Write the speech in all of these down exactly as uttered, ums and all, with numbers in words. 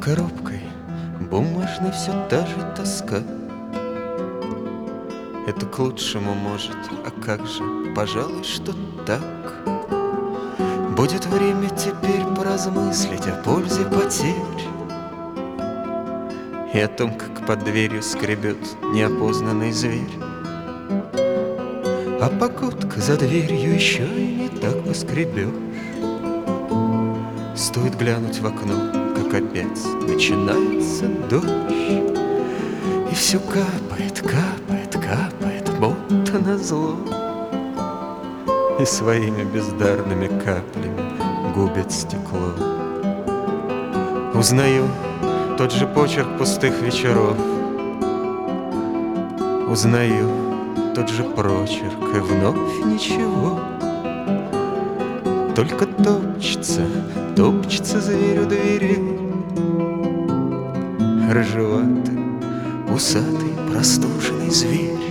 коробкой бумажной все та же тоска. Это к лучшему может, а как же, пожалуй, что так. Будет время теперь поразмыслить о пользе потерь и о том, как под дверью скребет неопознанный зверь. А погодка за дверью еще и не так поскребешь. Стоит глянуть в окно, как опять начинается дождь, и все капает, капает, капает, будто назло, и своими бездарными каплями губит стекло. Узнаю тот же почерк пустых вечеров, узнаю тот же прочерк, и вновь ничего. Только топчется, топчется зверь у двери, рыжеватый, усатый, простуженный зверь.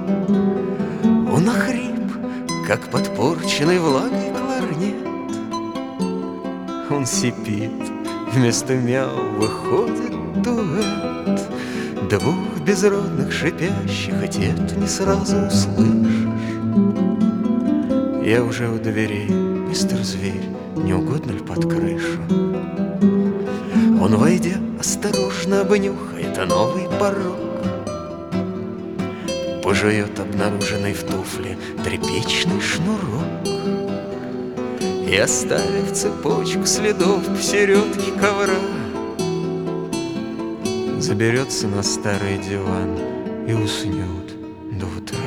Он охрип, как подпорченный влагой кларнет. Он сипит, вместо мяу выходит дуэт двух безродных шипящих, и те-то не сразу услышишь. Я уже у дверей, мистер Зверь, не угодно ли под крышу? Он, войдя, осторожно обнюхает новый порог, пожует обнаруженный в туфле тряпичный шнурок и, оставив цепочку следов посередке ковра, заберется на старый диван и уснет до утра.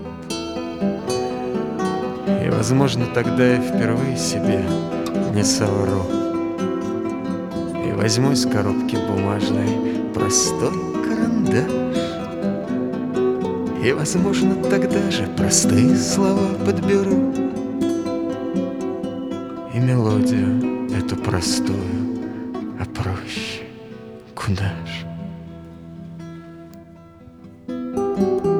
И, возможно, тогда я впервые себе не совру и возьму из коробки бумажной простой карандаш. И, возможно, тогда же простые слова подберу и мелодию эту простую, а проще куда ж.